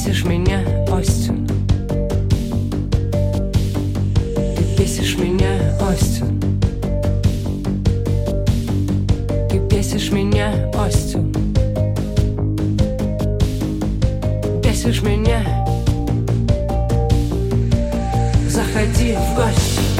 бесишь меня, Остин. Ты бесишь меня, Остин. Ты бесишь меня, Остин. Бесишь меня. Заходи в гости.